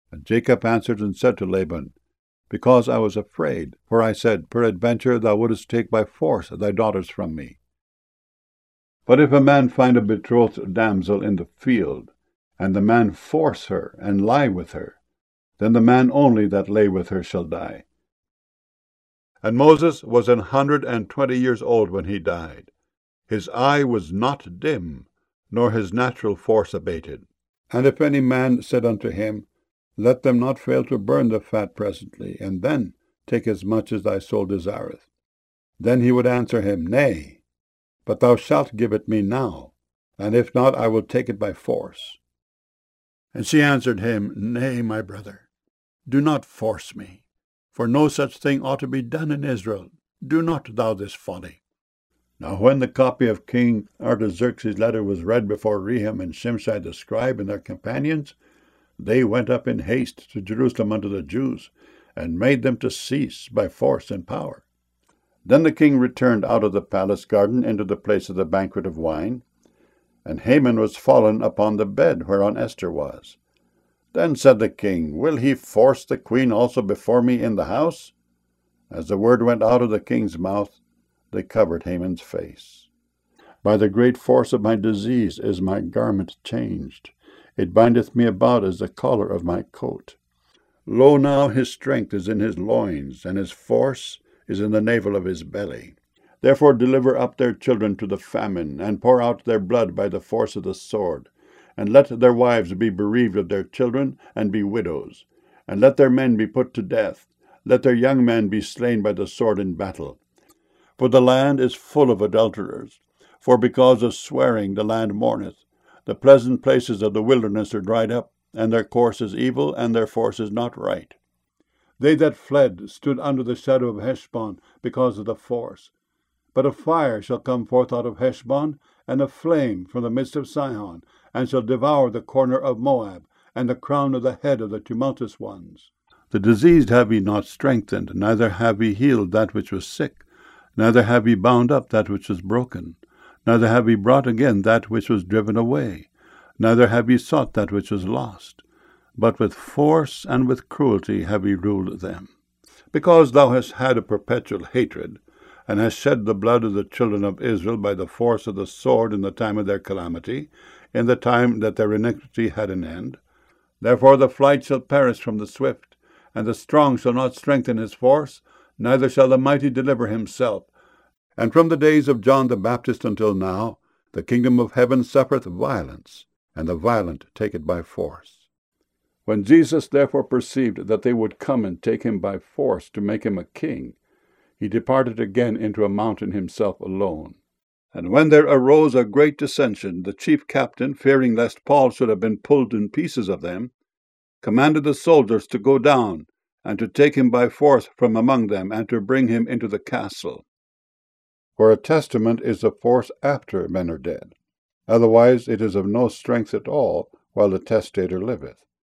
And Jacob answered and said to Laban, Because I was afraid, for I said, Peradventure thou wouldest take by force thy daughters from me. But if a man find a betrothed damsel in the field, and the man force her, and lie with her, then the man only that lay with her shall die. And Moses was 120 years old when he died. His eye was not dim, nor his natural force abated. And if any man said unto him, Let them not fail to burn the fat presently, and then take as much as thy soul desireth, then he would answer him, Nay, but thou shalt give it me now, and if not, I will take it by force. And she answered him, Nay, my brother, do not force me, for no such thing ought to be done in Israel. Do not thou this folly. Now when the copy of King Artaxerxes' letter was read before Rehum and Shimshai the scribe and their companions, they went up in haste to Jerusalem unto the Jews, and made them to cease by force and power. Then the king returned out of the palace garden into the place of the banquet of wine, and Haman was fallen upon the bed whereon Esther was. Then said the king, Will he force the queen also before me in the house? As the word went out of the king's mouth, they covered Haman's face. By the great force of my disease is my garment changed. It bindeth me about as the collar of my coat. Lo now, his strength is in his loins, and his force is in the navel of his belly. Therefore deliver up their children to the famine, and pour out their blood by the force of the sword. And let their wives be bereaved of their children, and be widows. And let their men be put to death. Let their young men be slain by the sword in battle. For the land is full of adulterers. For because of swearing the land mourneth. The pleasant places of the wilderness are dried up, and their course is evil, and their force is not right. They that fled stood under the shadow of Heshbon because of the force. But a fire shall come forth out of Heshbon, and a flame from the midst of Sihon, and shall devour the corner of Moab, and the crown of the head of the tumultuous ones. The diseased have ye not strengthened, neither have ye healed that which was sick, neither have ye bound up that which was broken, neither have ye brought again that which was driven away, neither have ye sought that which was lost, but with force and with cruelty have ye ruled them. Because thou hast had a perpetual hatred, and hast shed the blood of the children of Israel by the force of the sword in the time of their calamity, in the time that their iniquity had an end. Therefore the flight shall perish from the swift, and the strong shall not strengthen his force, neither shall the mighty deliver himself. And from the days of John the Baptist until now, the kingdom of heaven suffereth violence, and the violent take it by force. When Jesus therefore perceived that they would come and take him by force to make him a king, he departed again into a mountain himself alone. And when there arose a great dissension, the chief captain, fearing lest Paul should have been pulled in pieces of them, commanded the soldiers to go down, and to take him by force from among them, and to bring him into the castle. For a testament is of force after men are dead. Otherwise it is of no strength at all while the testator liveth.